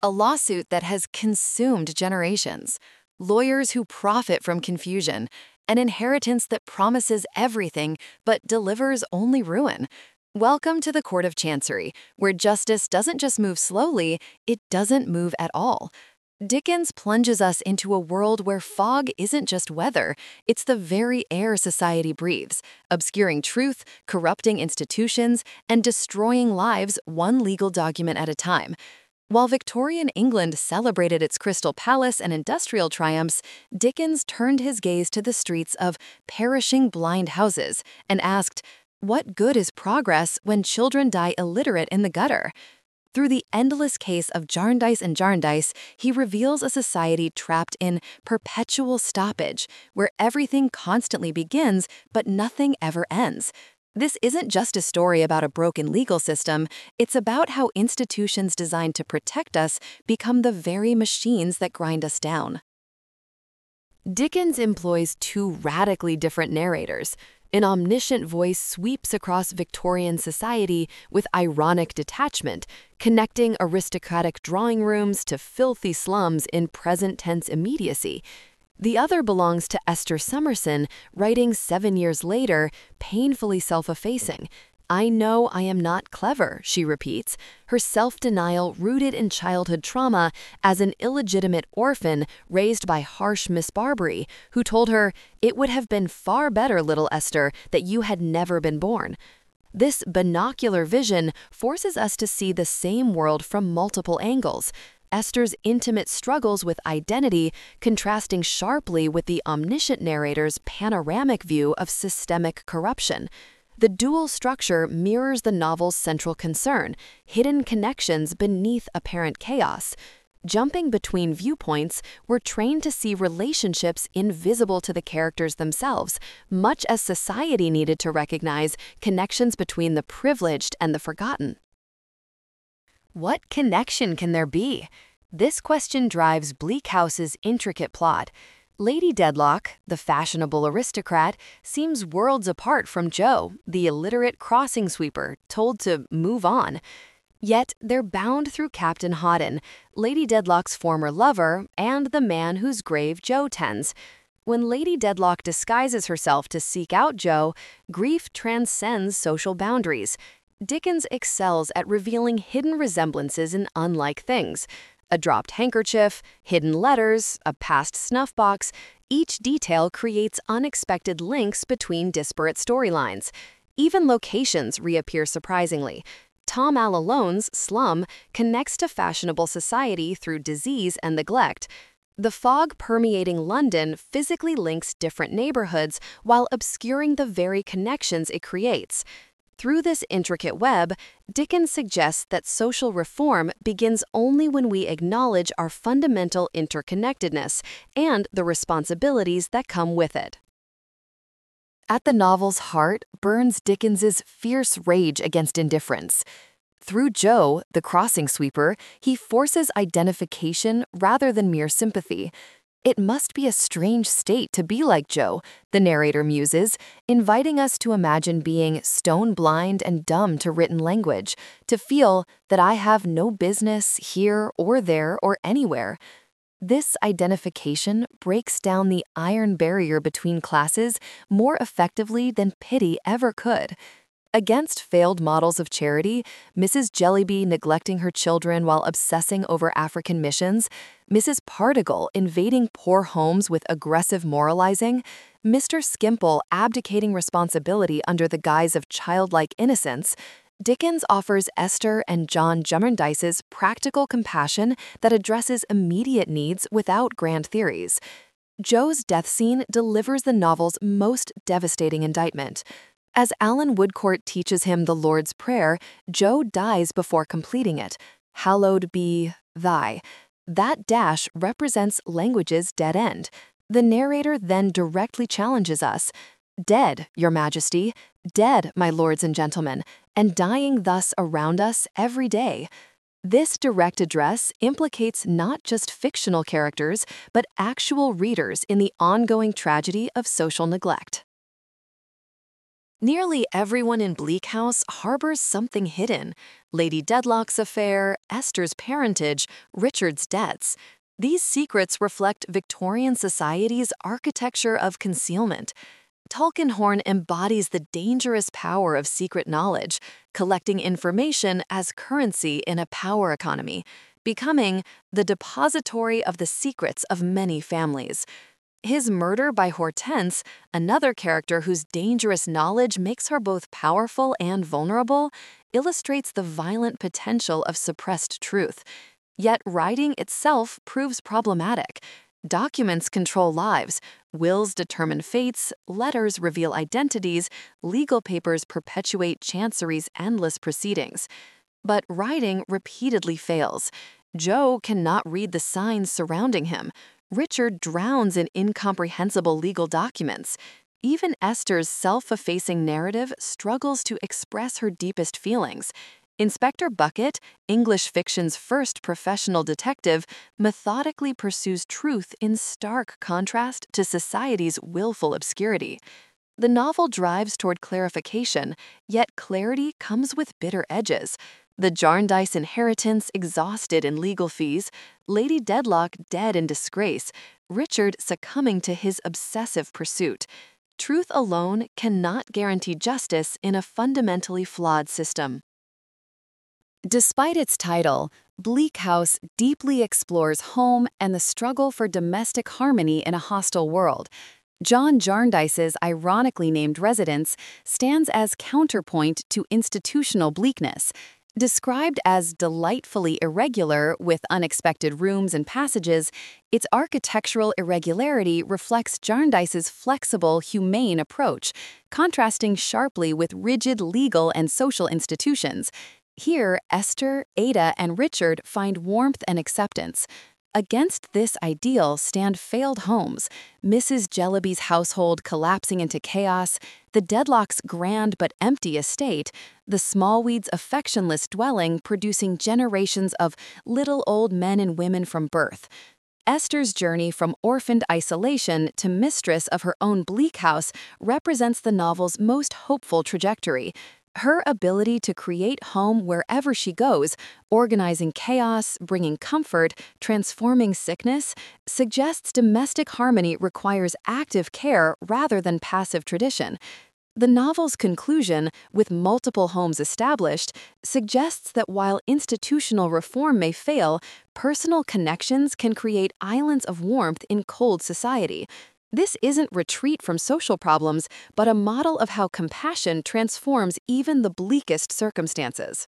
a lawsuit that has consumed generations, lawyers who profit from confusion, an inheritance that promises everything but delivers only ruin. Welcome to the Court of Chancery, where justice doesn't just move slowly, it doesn't move at all. Dickens plunges us into a world where fog isn't just weather, it's the very air society breathes, obscuring truth, corrupting institutions, and destroying lives one legal document at a time. While Victorian England celebrated its Crystal Palace and industrial triumphs, Dickens turned his gaze to the streets of perishing blind houses and asked, "What good is progress when children die illiterate in the gutter?" Through the endless case of Jarndyce and Jarndyce, he reveals a society trapped in perpetual stoppage, where everything constantly begins but nothing ever ends. This isn't just a story about a broken legal system, it's about how institutions designed to protect us become the very machines that grind us down. Dickens employs two radically different narrators. An omniscient voice sweeps across Victorian society with ironic detachment, connecting aristocratic drawing rooms to filthy slums in present-tense immediacy. The other belongs to Esther Summerson, writing 7 years later, painfully self-effacing. "I know I am not clever," she repeats, her self-denial rooted in childhood trauma as an illegitimate orphan raised by harsh Miss Barbary, who told her, "It would have been far better, little Esther, that you had never been born." This binocular vision forces us to see the same world from multiple angles. Esther's intimate struggles with identity contrasting sharply with the omniscient narrator's panoramic view of systemic corruption. The dual structure mirrors the novel's central concern, hidden connections beneath apparent chaos. Jumping between viewpoints, we're trained to see relationships invisible to the characters themselves, much as society needed to recognize connections between the privileged and the forgotten. What connection can there be? This question drives Bleak House's intricate plot. Lady Dedlock, the fashionable aristocrat, seems worlds apart from Joe, the illiterate crossing sweeper, told to move on. Yet they're bound through Captain Hawdon, Lady Dedlock's former lover, and the man whose grave Joe tends. When Lady Dedlock disguises herself to seek out Joe, grief transcends social boundaries. Dickens excels at revealing hidden resemblances in unlike things. A dropped handkerchief, hidden letters, a past snuff box, each detail creates unexpected links between disparate storylines. Even locations reappear surprisingly. Tom All Alone's slum connects to fashionable society through disease and neglect. The fog permeating London physically links different neighborhoods while obscuring the very connections it creates. Through this intricate web, Dickens suggests that social reform begins only when we acknowledge our fundamental interconnectedness and the responsibilities that come with it. At the novel's heart burns Dickens's fierce rage against indifference. Through Joe, the crossing sweeper, he forces identification rather than mere sympathy. "It must be a strange state to be like Joe," the narrator muses, inviting us to imagine being stone-blind and dumb to written language, to feel that I have no business here or there or anywhere. This identification breaks down the iron barrier between classes more effectively than pity ever could. Against failed models of charity, Mrs. Jellyby neglecting her children while obsessing over African missions, Mrs. Pardigal invading poor homes with aggressive moralizing, Mr. Skimpole abdicating responsibility under the guise of childlike innocence, Dickens offers Esther and John Jarndyce's practical compassion that addresses immediate needs without grand theories. Joe's death scene delivers the novel's most devastating indictment. As Alan Woodcourt teaches him the Lord's Prayer, Joe dies before completing it. "Hallowed be thy." That dash represents language's dead end. The narrator then directly challenges us. "Dead, Your Majesty, dead, my lords and gentlemen, and dying thus around us every day." This direct address implicates not just fictional characters, but actual readers in the ongoing tragedy of social neglect. Nearly everyone in Bleak House harbors something hidden: Lady Deadlock's affair, Esther's parentage, Richard's debts. These secrets reflect Victorian society's architecture of concealment. Tulkinghorn embodies the dangerous power of secret knowledge, collecting information as currency in a power economy, becoming the depository of the secrets of many families. His murder by Hortense, another character whose dangerous knowledge makes her both powerful and vulnerable, illustrates the violent potential of suppressed truth. Yet writing itself proves problematic. Documents control lives, wills determine fates, letters reveal identities, legal papers perpetuate Chancery's endless proceedings. But writing repeatedly fails. Joe cannot read the signs surrounding him. Richard drowns in incomprehensible legal documents. Even Esther's self-effacing narrative struggles to express her deepest feelings. Inspector Bucket, English fiction's first professional detective, methodically pursues truth in stark contrast to society's willful obscurity. The novel drives toward clarification, yet clarity comes with bitter edges. The Jarndyce inheritance exhausted in legal fees, Lady Deadlock dead in disgrace, Richard succumbing to his obsessive pursuit. Truth alone cannot guarantee justice in a fundamentally flawed system. Despite its title, Bleak House deeply explores home and the struggle for domestic harmony in a hostile world. John Jarndyce's ironically named residence stands as counterpoint to institutional bleakness. Described as delightfully irregular with unexpected rooms and passages, its architectural irregularity reflects Jarndyce's flexible, humane approach, contrasting sharply with rigid legal and social institutions. Here, Esther, Ada, and Richard find warmth and acceptance. Against this ideal stand failed homes, Mrs. Jellyby's household collapsing into chaos, the Deadlock's grand but empty estate, the Smallweed's affectionless dwelling producing generations of little old men and women from birth. Esther's journey from orphaned isolation to mistress of her own Bleak House represents the novel's most hopeful trajectory. Her ability to create home wherever she goes, organizing chaos, bringing comfort, transforming sickness, suggests domestic harmony requires active care rather than passive tradition. The novel's conclusion, with multiple homes established, suggests that while institutional reform may fail, personal connections can create islands of warmth in cold society. This isn't retreat from social problems, but a model of how compassion transforms even the bleakest circumstances.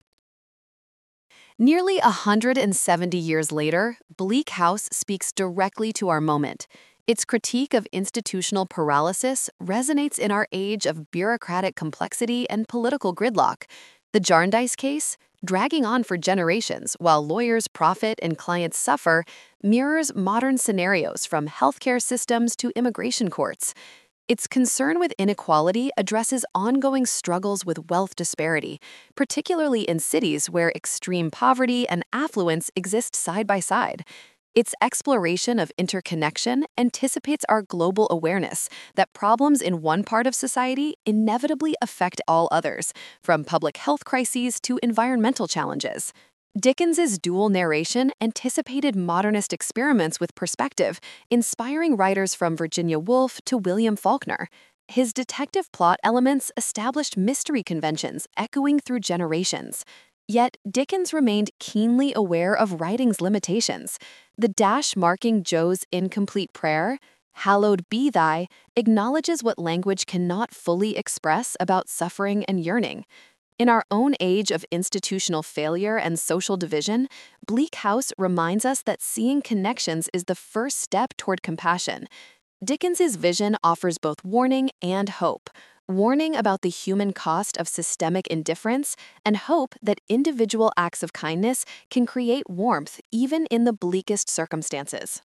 Nearly 170 years later, Bleak House speaks directly to our moment. Its critique of institutional paralysis resonates in our age of bureaucratic complexity and political gridlock. The Jarndyce case, dragging on for generations while lawyers profit and clients suffer, mirrors modern scenarios from healthcare systems to immigration courts. Its concern with inequality addresses ongoing struggles with wealth disparity, particularly in cities where extreme poverty and affluence exist side by side. Its exploration of interconnection anticipates our global awareness that problems in one part of society inevitably affect all others, from public health crises to environmental challenges. Dickens's dual narration anticipated modernist experiments with perspective, inspiring writers from Virginia Woolf to William Faulkner. His detective plot elements established mystery conventions echoing through generations. Yet Dickens remained keenly aware of writing's limitations. The dash marking Joe's incomplete prayer, "Hallowed be thy," acknowledges what language cannot fully express about suffering and yearning. In our own age of institutional failure and social division, Bleak House reminds us that seeing connections is the first step toward compassion. Dickens's vision offers both warning and hope. Warning about the human cost of systemic indifference, and hope that individual acts of kindness can create warmth even in the bleakest circumstances.